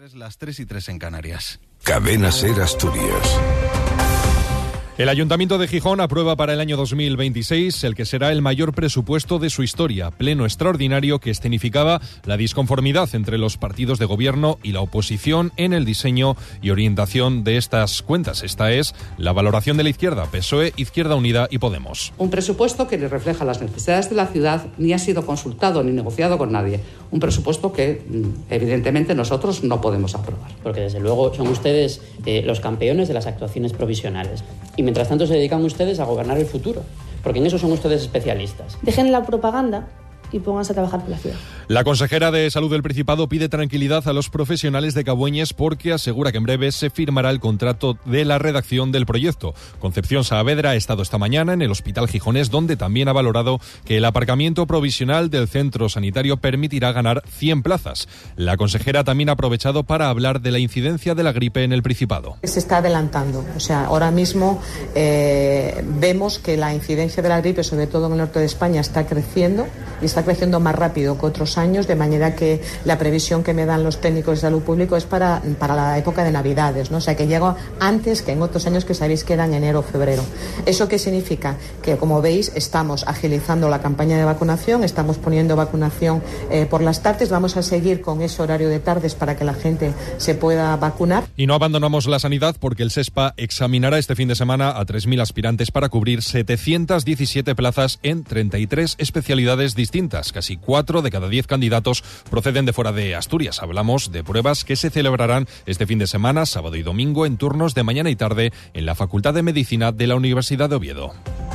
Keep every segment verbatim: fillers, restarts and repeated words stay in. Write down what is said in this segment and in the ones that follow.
Las tres y tres en Canarias. Cadena Ser Asturias. El Ayuntamiento de Gijón aprueba para el año dos mil veintiséis el que será el mayor presupuesto de su historia, pleno extraordinario que escenificaba la disconformidad entre los partidos de gobierno y la oposición en el diseño y orientación de estas cuentas. Esta es la valoración de la izquierda, P S O E, Izquierda Unida y Podemos. Un presupuesto que ni refleja las necesidades de la ciudad, ni ha sido consultado ni negociado con nadie. Un presupuesto que, evidentemente, nosotros no podemos aprobar. Porque, desde luego, son ustedes eh, los campeones de las actuaciones provisionales. Y mientras tanto se dedican ustedes a gobernar el futuro, porque en eso son ustedes especialistas. Dejen la propaganda y pónganse a trabajar por la ciudad. La consejera de Salud del Principado pide tranquilidad a los profesionales de Cabueñes porque asegura que en breve se firmará el contrato de la redacción del proyecto. Concepción Saavedra ha estado esta mañana en el Hospital Gijonés, donde también ha valorado que el aparcamiento provisional del centro sanitario permitirá ganar cien plazas. La consejera también ha aprovechado para hablar de la incidencia de la gripe en el Principado. Se está adelantando, o sea, ahora mismo eh, vemos que la incidencia de la gripe, sobre todo en el norte de España, está creciendo y está creciendo más rápido que otros años, de manera que la previsión que me dan los técnicos de salud pública es para, para la época de Navidades, ¿no? O sea, que llega antes que en otros años que sabéis que eran enero o febrero. ¿Eso qué significa? Que, como veis, estamos agilizando la campaña de vacunación, estamos poniendo vacunación eh, por las tardes, vamos a seguir con ese horario de tardes para que la gente se pueda vacunar. Y no abandonamos la sanidad porque el SESPA examinará este fin de semana a tres mil aspirantes para cubrir setecientas diecisiete plazas en treinta y tres especialidades distintas. Casi cuatro de cada diez candidatos proceden de fuera de Asturias. Hablamos de pruebas que se celebrarán este fin de semana, sábado y domingo, en turnos de mañana y tarde en la Facultad de Medicina de la Universidad de Oviedo.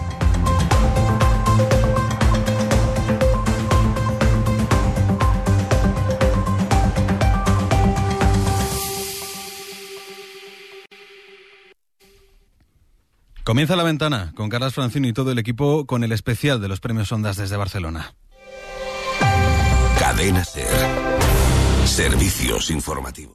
Comienza La Ventana con Carlas Francino y todo el equipo con el especial de los Premios Ondas desde Barcelona. Cadena Ser. Servicios informativos.